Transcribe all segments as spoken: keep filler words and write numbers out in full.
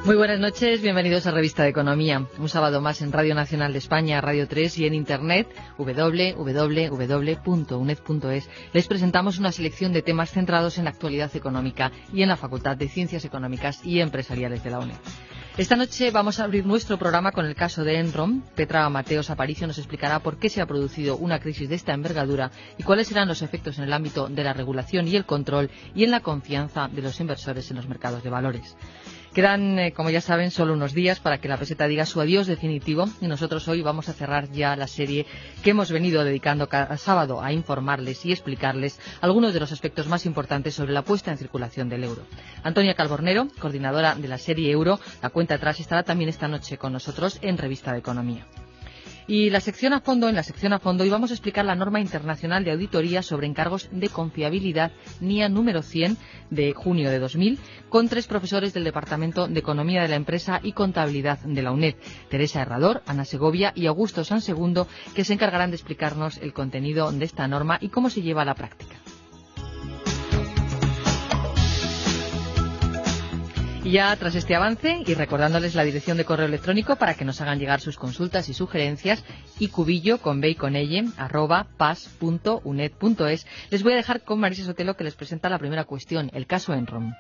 Muy buenas noches, bienvenidos a Revista de Economía. Un sábado más en Radio Nacional de España, Radio tres y en Internet, doble u doble u doble u punto uned punto es. Les presentamos una selección de temas centrados en la actualidad económica y en la Facultad de Ciencias Económicas y Empresariales de la UNED. Esta noche vamos a abrir nuestro programa con el caso de Enron. Petra Mateos Aparicio nos explicará por qué se ha producido una crisis de esta envergadura y cuáles serán los efectos en el ámbito de la regulación y el control y en la confianza de los inversores en los mercados de valores. Quedan, eh, como ya saben, solo unos días para que la peseta diga su adiós definitivo y nosotros hoy vamos a cerrar ya la serie que hemos venido dedicando cada sábado a informarles y explicarles algunos de los aspectos más importantes sobre la puesta en circulación del euro. Antonia Calbornero, coordinadora de la serie Euro, la cuenta atrás, estará también esta noche con nosotros en Revista de Economía. Y la sección a fondo, en la sección a fondo, hoy vamos a explicar la norma internacional de auditoría sobre encargos de confiabilidad N I A número cien de junio de dos mil, con tres profesores del Departamento de Economía de la Empresa y Contabilidad de la UNED, Teresa Herrador, Ana Segovia y Augusto Sansegundo, que se encargarán de explicarnos el contenido de esta norma y cómo se lleva a la práctica. Y ya tras este avance, y recordándoles la dirección de correo electrónico para que nos hagan llegar sus consultas y sugerencias, icubillo con b y con elle, arroba pas punto uned punto es, les voy a dejar con Marisa Sotelo, que les presenta la primera cuestión, el caso Enron.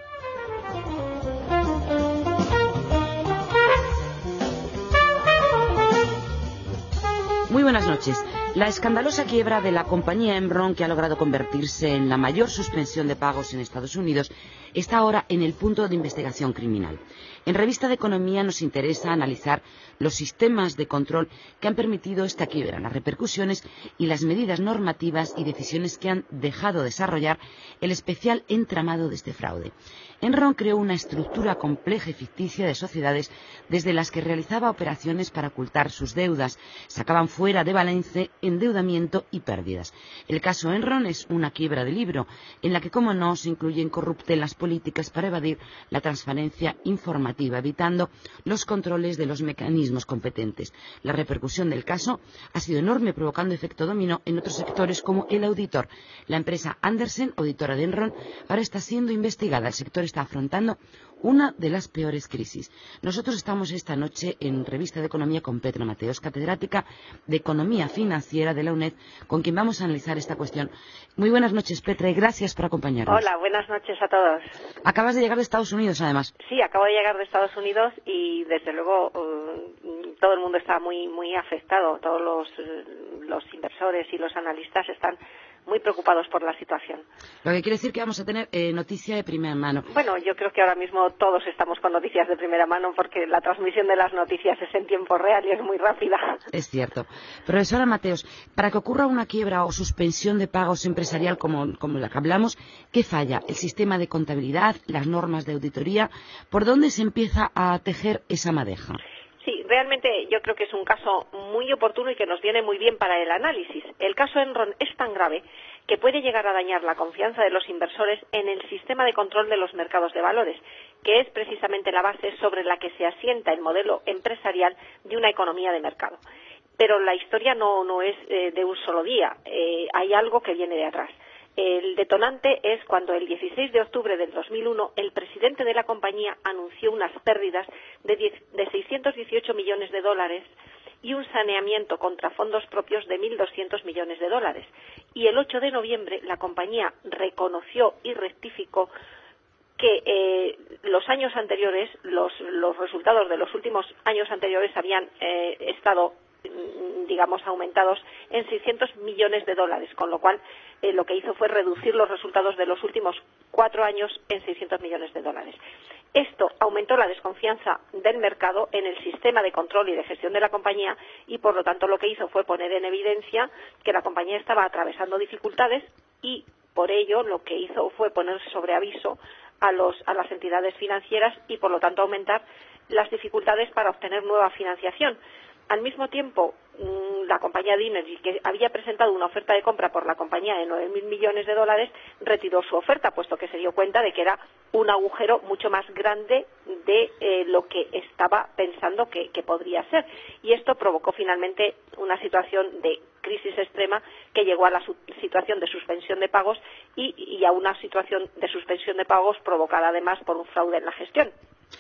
Muy buenas noches. La escandalosa quiebra de la compañía Enron, que ha logrado convertirse en la mayor suspensión de pagos en Estados Unidos, está ahora en el punto de investigación criminal. En Revista de Economía nos interesa analizar los sistemas de control que han permitido esta quiebra, las repercusiones y las medidas normativas y decisiones que han dejado desarrollar el especial entramado de este fraude. Enron creó una estructura compleja y ficticia de sociedades desde las que realizaba operaciones para ocultar sus deudas, sacaban fuera de balance endeudamiento y pérdidas. El caso Enron es una quiebra de libro, en la que, como no, se incluyen corruptelas políticas para evadir la transparencia informativa, evitando los controles de los mecanismos competentes. La repercusión del caso ha sido enorme, provocando efecto dominó en otros sectores como el auditor. La empresa Andersen, auditora de Enron, ahora está siendo investigada. El sector está afrontando una de las peores crisis. Nosotros estamos esta noche en Revista de Economía con Petra Mateos, catedrática de Economía Financiera de la UNED, con quien vamos a analizar esta cuestión. Muy buenas noches, Petra, y gracias por acompañarnos. Hola, buenas noches a todos. Acabas de llegar de Estados Unidos, además. Sí, acabo de llegar de Estados Unidos y, desde luego, uh, todo el mundo está muy muy afectado. Todos los, uh, los inversores y los analistas están muy preocupados por la situación. Lo que quiere decir que vamos a tener eh, noticia de primera mano. Bueno, yo creo que ahora mismo todos estamos con noticias de primera mano, porque la transmisión de las noticias es en tiempo real y es muy rápida. Es cierto. Profesora Mateos, para que ocurra una quiebra o suspensión de pagos empresarial como, como la que hablamos, ¿qué falla? ¿El sistema de contabilidad, las normas de auditoría? ¿Por dónde se empieza a tejer esa madeja? Sí, realmente yo creo que es un caso muy oportuno y que nos viene muy bien para el análisis. El caso Enron es tan grave que puede llegar a dañar la confianza de los inversores en el sistema de control de los mercados de valores, que es precisamente la base sobre la que se asienta el modelo empresarial de una economía de mercado. Pero la historia no, no es eh, de un solo día, eh, hay algo que viene de atrás. El detonante es cuando el dieciséis de octubre del dos mil uno el presidente de la compañía anunció unas pérdidas de, diez, de seiscientos dieciocho millones de dólares y un saneamiento contra fondos propios de mil doscientos millones de dólares. Y el ocho de noviembre la compañía reconoció y rectificó que eh, los años anteriores, los, los resultados de los últimos años anteriores habían eh, estado, digamos, aumentados en seiscientos millones de dólares, con lo cual eh, lo que hizo fue reducir los resultados de los últimos cuatro años en seiscientos millones de dólares. Esto aumentó la desconfianza del mercado en el sistema de control y de gestión de la compañía y, por lo tanto, lo que hizo fue poner en evidencia que la compañía estaba atravesando dificultades y, por ello, lo que hizo fue poner sobre aviso a, los, a las entidades financieras y, por lo tanto, aumentar las dificultades para obtener nueva financiación. Al mismo tiempo, la compañía Dinergy, que había presentado una oferta de compra por la compañía de nueve mil millones de dólares, retiró su oferta, puesto que se dio cuenta de que era un agujero mucho más grande de eh, lo que estaba pensando que, que podría ser. Y esto provocó finalmente una situación de crisis extrema que llegó a la situación de suspensión de pagos y, y a una situación de suspensión de pagos provocada además por un fraude en la gestión.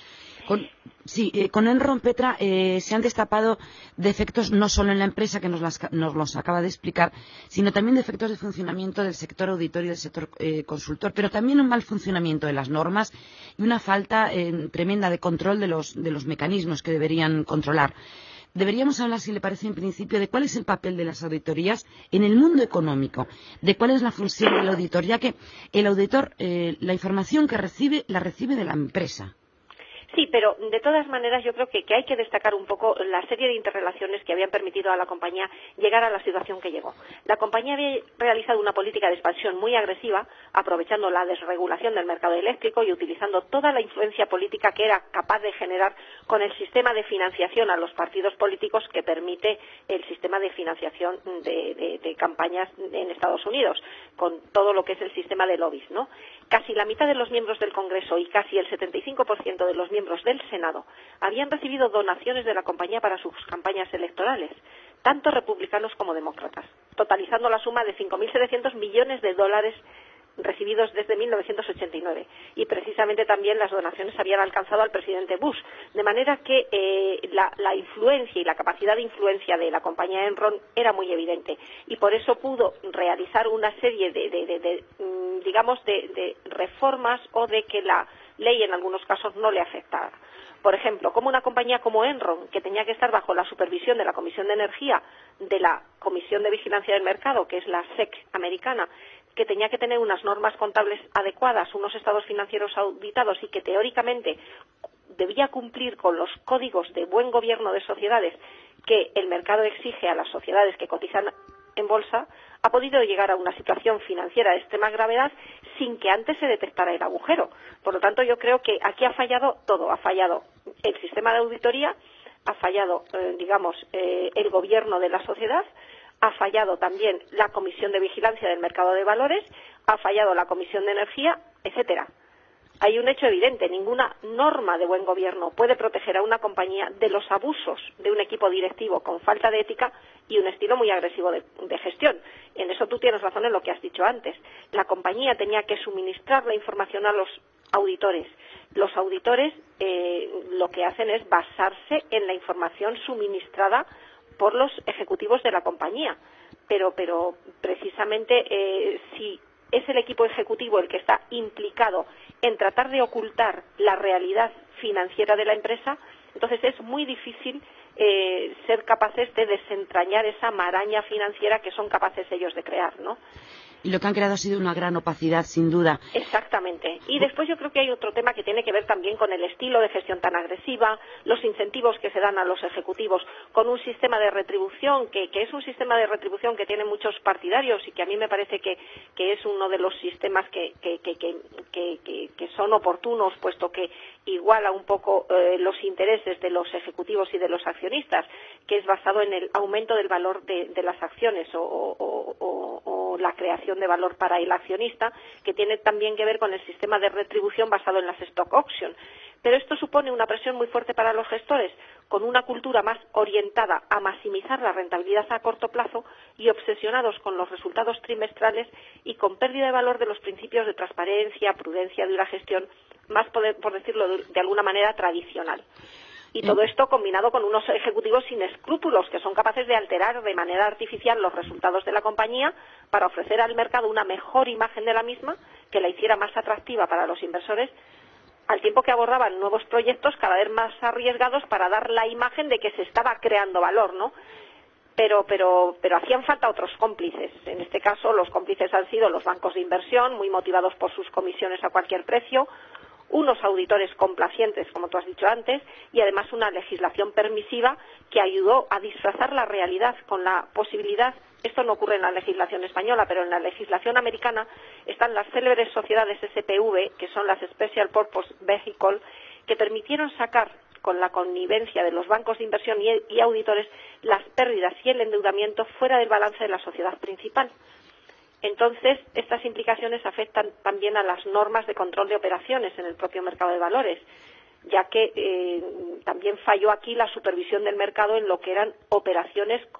Con, sí, eh, con Enron, Petra, eh, se han destapado defectos no solo en la empresa, que nos, las, nos los acaba de explicar, sino también defectos de funcionamiento del sector auditor y del sector eh, consultor, pero también un mal funcionamiento de las normas y una falta eh, tremenda de control de los, de los mecanismos que deberían controlar. Deberíamos hablar, si le parece, en principio, de cuál es el papel de las auditorías en el mundo económico, de cuál es la función del auditor, ya que el auditor, eh, la información que recibe, la recibe de la empresa. Sí, pero de todas maneras yo creo que, que hay que destacar un poco la serie de interrelaciones que habían permitido a la compañía llegar a la situación que llegó. La compañía había realizado una política de expansión muy agresiva, aprovechando la desregulación del mercado eléctrico y utilizando toda la influencia política que era capaz de generar con el sistema de financiación a los partidos políticos que permite el sistema de financiación de, de, de campañas en Estados Unidos, con todo lo que es el sistema de lobbies, ¿no? Casi la mitad de los miembros del Congreso y casi el setenta y cinco por ciento de los miembros del Senado habían recibido donaciones de la compañía para sus campañas electorales, tanto republicanos como demócratas, totalizando la suma de cinco mil setecientos millones de dólares recibidos desde mil novecientos ochenta y nueve. Y precisamente también las donaciones habían alcanzado al presidente Bush, de manera que eh, la, la influencia y la capacidad de influencia de la compañía Enron era muy evidente, y por eso pudo realizar una serie de, de, de, de digamos, de, de reformas o de que la ley en algunos casos no le afectara. Por ejemplo, como una compañía como Enron, que tenía que estar bajo la supervisión de la Comisión de Energía, de la Comisión de Vigilancia del Mercado, que es la S E C americana, que tenía que tener unas normas contables adecuadas, unos estados financieros auditados y que teóricamente debía cumplir con los códigos de buen gobierno de sociedades que el mercado exige a las sociedades que cotizan en bolsa, ha podido llegar a una situación financiera de extrema gravedad sin que antes se detectara el agujero. Por lo tanto, yo creo que aquí ha fallado todo. Ha fallado el sistema de auditoría, ha fallado, eh, digamos, eh, el gobierno de la sociedad, ha fallado también la Comisión de Vigilancia del Mercado de Valores, ha fallado la Comisión de Energía, etcétera. Hay un hecho evidente: ninguna norma de buen gobierno puede proteger a una compañía de los abusos de un equipo directivo con falta de ética y un estilo muy agresivo de, de gestión. En eso tú tienes razón en lo que has dicho antes. La compañía tenía que suministrar la información a los auditores. Los auditores eh, lo que hacen es basarse en la información suministrada por los ejecutivos de la compañía. Pero, pero precisamente eh, si es el equipo ejecutivo el que está implicado en tratar de ocultar la realidad financiera de la empresa, entonces es muy difícil eh, ser capaces de desentrañar esa maraña financiera que son capaces ellos de crear, ¿no? Y lo que han creado ha sido una gran opacidad, sin duda. Exactamente. Y después yo creo que hay otro tema que tiene que ver también con el estilo de gestión tan agresiva, los incentivos que se dan a los ejecutivos, con un sistema de retribución que, que es un sistema de retribución que tiene muchos partidarios y que a mí me parece que, que es uno de los sistemas que, que, que, que, que, que, que son oportunos, puesto que iguala un poco eh, los intereses de los ejecutivos y de los accionistas, que es basado en el aumento del valor de, de las acciones o, o, o, o la creación de valor para el accionista, que tiene también que ver con el sistema de retribución basado en las stock auction. Pero esto supone una presión muy fuerte para los gestores, con una cultura más orientada a maximizar la rentabilidad a corto plazo y obsesionados con los resultados trimestrales y con pérdida de valor de los principios de transparencia, prudencia de una gestión más, por, por decirlo de, de alguna manera, tradicional. Y todo esto combinado con unos ejecutivos sin escrúpulos que son capaces de alterar de manera artificial los resultados de la compañía para ofrecer al mercado una mejor imagen de la misma que la hiciera más atractiva para los inversores, al tiempo que abordaban nuevos proyectos cada vez más arriesgados para dar la imagen de que se estaba creando valor, ¿no? Pero, pero, pero hacían falta otros cómplices. En este caso, los cómplices han sido los bancos de inversión, muy motivados por sus comisiones a cualquier precio, unos auditores complacientes, como tú has dicho antes, y además una legislación permisiva que ayudó a disfrazar la realidad con la posibilidad. Esto no ocurre en la legislación española, pero en la legislación americana están las célebres sociedades S P V, que son las Special Purpose Vehicle, que permitieron sacar, con la connivencia de los bancos de inversión y, y auditores, las pérdidas y el endeudamiento fuera del balance de la sociedad principal. Entonces, estas implicaciones afectan también a las normas de control de operaciones en el propio mercado de valores, ya que eh, también falló aquí la supervisión del mercado en lo que eran operaciones con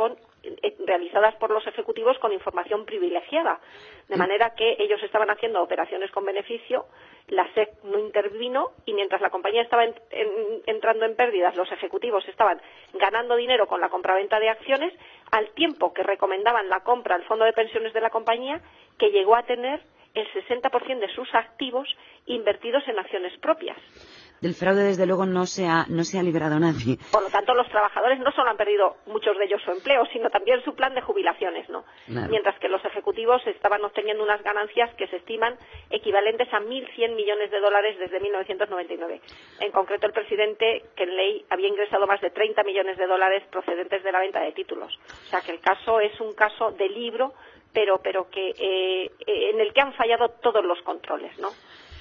eh, realizadas por los ejecutivos con información privilegiada, de manera que ellos estaban haciendo operaciones con beneficio, la S E C no intervino y mientras la compañía estaba en, en, entrando en pérdidas, los ejecutivos estaban ganando dinero con la compraventa de acciones, al tiempo que recomendaban la compra al fondo de pensiones de la compañía, que llegó a tener el sesenta por ciento de sus activos invertidos en acciones propias. Del fraude, desde luego, no se ha, no se ha librado nadie. Por lo tanto, los trabajadores no solo han perdido muchos de ellos su empleo, sino también su plan de jubilaciones, ¿no? Claro. Mientras que los ejecutivos estaban obteniendo unas ganancias que se estiman equivalentes a mil cien millones de dólares desde mil novecientos noventa y nueve. En concreto, el presidente Kenley había ingresado más de treinta millones de dólares procedentes de la venta de títulos. O sea que el caso es un caso de libro, pero, pero que eh, en el que han fallado todos los controles, ¿no?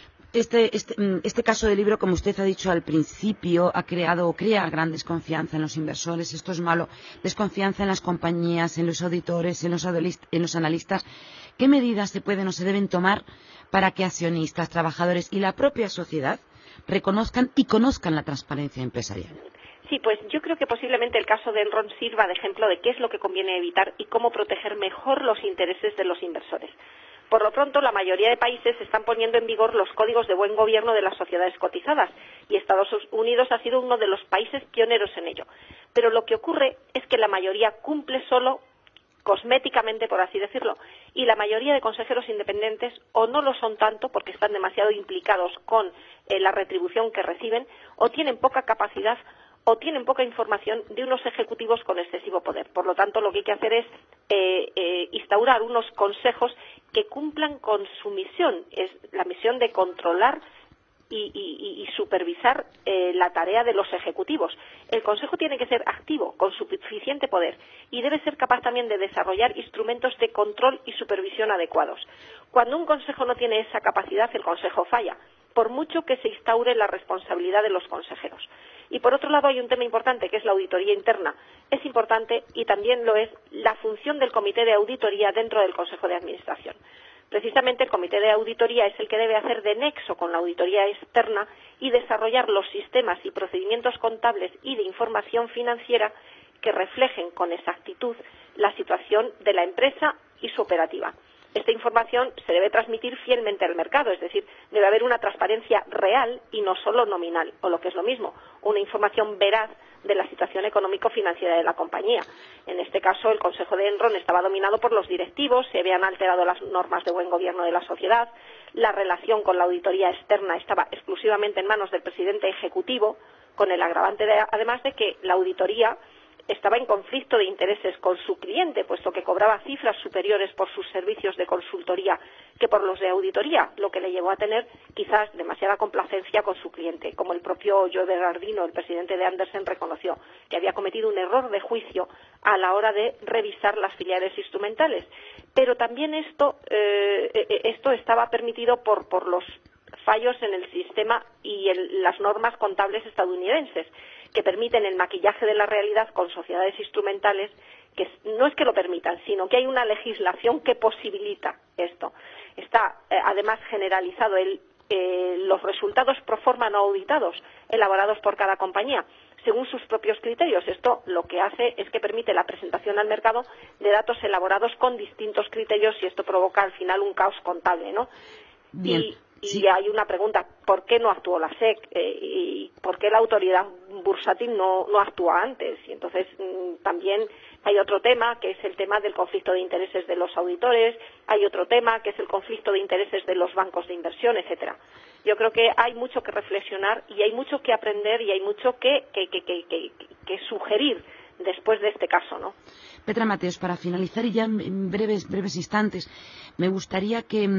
Este, este, este caso de libro, como usted ha dicho al principio, ha creado o crea gran desconfianza en los inversores. Esto es malo. Desconfianza en las compañías, en los auditores, en los, en los analistas. ¿Qué medidas se pueden o se deben tomar para que accionistas, trabajadores y la propia sociedad reconozcan y conozcan la transparencia empresarial? Sí, pues yo creo que posiblemente el caso de Enron sirva de ejemplo de qué es lo que conviene evitar y cómo proteger mejor los intereses de los inversores. Por lo pronto, la mayoría de países están poniendo en vigor los códigos de buen gobierno de las sociedades cotizadas y Estados Unidos ha sido uno de los países pioneros en ello. Pero lo que ocurre es que la mayoría cumple solo cosméticamente, por así decirlo, y la mayoría de consejeros independientes o no lo son tanto porque están demasiado implicados con eh, la retribución que reciben o tienen poca capacidad o tienen poca información de unos ejecutivos con excesivo poder. Por lo tanto, lo que hay que hacer es eh, eh, instaurar unos consejos que cumplan con su misión, es la misión de controlar y, y, y supervisar eh, la tarea de los ejecutivos. El Consejo tiene que ser activo, con suficiente poder, y debe ser capaz también de desarrollar instrumentos de control y supervisión adecuados. Cuando un Consejo no tiene esa capacidad, el Consejo falla, por mucho que se instaure la responsabilidad de los consejeros. Y por otro lado hay un tema importante que es la auditoría interna. Es importante y también lo es la función del comité de auditoría dentro del Consejo de Administración. Precisamente el comité de auditoría es el que debe hacer de nexo con la auditoría externa y desarrollar los sistemas y procedimientos contables y de información financiera que reflejen con exactitud la situación de la empresa y su operativa. Esta información se debe transmitir fielmente al mercado, es decir, debe haber una transparencia real y no solo nominal, o lo que es lo mismo, una información veraz de la situación económico-financiera de la compañía. En este caso, el Consejo de Enron estaba dominado por los directivos, se habían alterado las normas de buen gobierno de la sociedad, la relación con la auditoría externa estaba exclusivamente en manos del presidente ejecutivo, con el agravante de, además de que la auditoría estaba en conflicto de intereses con su cliente, puesto que cobraba cifras superiores por sus servicios de consultoría que por los de auditoría, lo que le llevó a tener quizás demasiada complacencia con su cliente, como el propio Joe Bernardino, el presidente de Andersen, reconoció, que había cometido un error de juicio a la hora de revisar las filiales instrumentales. Pero también esto, eh, esto estaba permitido por, por los fallos en el sistema y en las normas contables estadounidenses, que permiten el maquillaje de la realidad con sociedades instrumentales, que no es que lo permitan, sino que hay una legislación que posibilita esto. Está eh, además generalizado el, eh, los resultados pro forma no auditados, elaborados por cada compañía, según sus propios criterios. Esto lo que hace es que permite la presentación al mercado de datos elaborados con distintos criterios y esto provoca al final un caos contable, ¿no? Bien. Y, Sí. Y hay una pregunta, ¿por qué no actuó la S E C? Eh, ¿Y por qué la autoridad bursátil no, no actúa antes? Y entonces mmm, también hay otro tema, que es el tema del conflicto de intereses de los auditores, hay otro tema, que es el conflicto de intereses de los bancos de inversión, etcétera. Yo creo que hay mucho que reflexionar y hay mucho que aprender y hay mucho que, que, que, que, que, que sugerir después de este caso, ¿no? Petra Mateos, para finalizar y ya en breves, breves instantes, me gustaría que,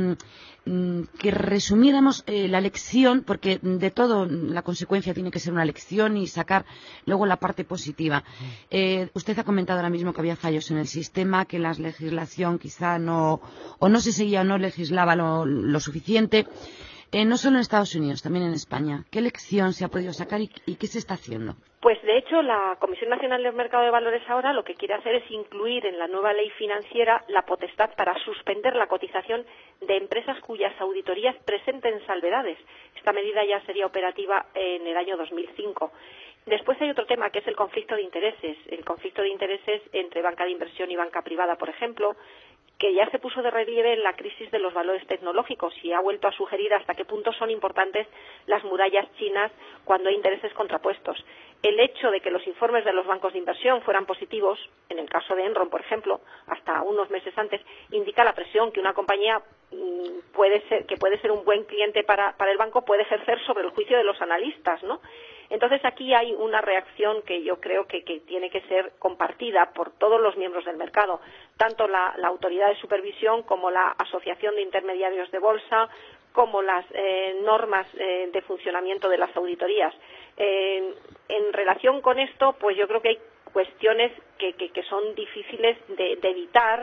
que resumiéramos eh, la lección, porque de todo la consecuencia tiene que ser una lección y sacar luego la parte positiva. Eh, usted ha comentado ahora mismo que había fallos en el sistema, que la legislación quizá no, o no se seguía o no legislaba lo, lo suficiente. Eh, no solo en Estados Unidos, también en España. ¿Qué lección se ha podido sacar y, y qué se está haciendo? Pues, de hecho, la Comisión Nacional del Mercado de Valores ahora lo que quiere hacer es incluir en la nueva ley financiera la potestad para suspender la cotización de empresas cuyas auditorías presenten salvedades. Esta medida ya sería operativa en el año dos mil cinco. Después hay otro tema que es el conflicto de intereses. El conflicto de intereses entre banca de inversión y banca privada, por ejemplo, que ya se puso de relieve en la crisis de los valores tecnológicos y ha vuelto a sugerir hasta qué punto son importantes las murallas chinas cuando hay intereses contrapuestos. El hecho de que los informes de los bancos de inversión fueran positivos, en el caso de Enron, por ejemplo, hasta unos meses antes, indica la presión que una compañía mmm, puede ser, que puede ser un buen cliente para, para el banco, puede ejercer sobre el juicio de los analistas, ¿no? Entonces aquí hay una reacción que yo creo que, que tiene que ser compartida por todos los miembros del mercado, tanto la, la autoridad de supervisión como la asociación de intermediarios de bolsa, como las eh, normas eh, de funcionamiento de las auditorías. Eh, en relación con esto, pues yo creo que hay cuestiones que, que, que son difíciles de, de evitar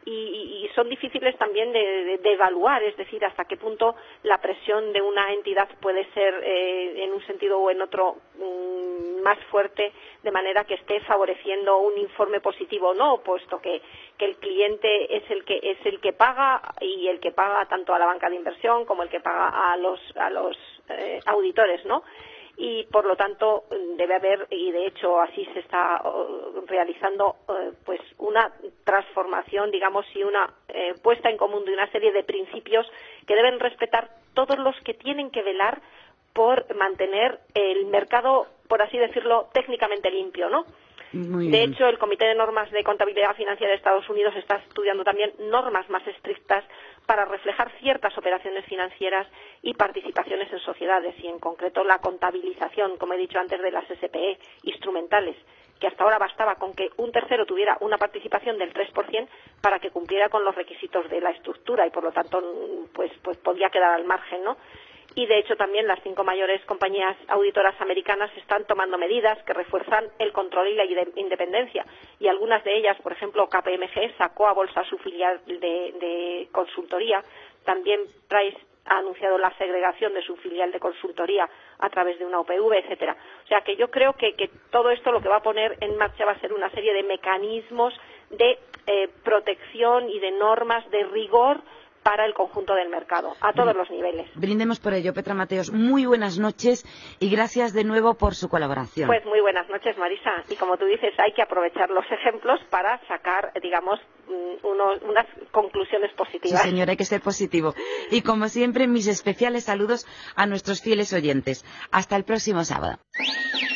y, y son difíciles también de, de, de evaluar, es decir, hasta qué punto la presión de una entidad puede ser eh, en un sentido o en otro mmm, más fuerte, de manera que esté favoreciendo un informe positivo o no, puesto que, que el cliente es el que es el que paga y el que paga tanto a la banca de inversión como el que paga a los a los eh, auditores, ¿no? Y por lo tanto debe haber, y de hecho así se está uh, realizando, uh, pues una transformación, digamos, y una eh, puesta en común de una serie de principios que deben respetar todos los que tienen que velar por mantener el mercado, por así decirlo, técnicamente limpio, ¿no? Muy de bien. hecho, el Comité de Normas de Contabilidad Financiera de Estados Unidos está estudiando también normas más estrictas para reflejar ciertas operaciones financieras y participaciones en sociedades, y en concreto la contabilización, como he dicho antes, de las S P E instrumentales, que hasta ahora bastaba con que un tercero tuviera una participación del tres por ciento para que cumpliera con los requisitos de la estructura y, por lo tanto, pues, pues podía quedar al margen, ¿no? Y, de hecho, también las cinco mayores compañías auditoras americanas están tomando medidas que refuerzan el control y la independencia. Y algunas de ellas, por ejemplo, K P M G sacó a bolsa su filial de, de consultoría. También Price ha anunciado la segregación de su filial de consultoría a través de una O P V, etcétera. O sea que yo creo que, que todo esto lo que va a poner en marcha va a ser una serie de mecanismos de eh, protección y de normas de rigor para el conjunto del mercado, a todos los niveles. Brindemos por ello. Petra Mateos, muy buenas noches y gracias de nuevo por su colaboración. Pues muy buenas noches, Marisa. Y como tú dices, hay que aprovechar los ejemplos para sacar, digamos, unos, unas conclusiones positivas. Sí, señora, hay que ser positivo. Y como siempre, mis especiales saludos a nuestros fieles oyentes. Hasta el próximo sábado.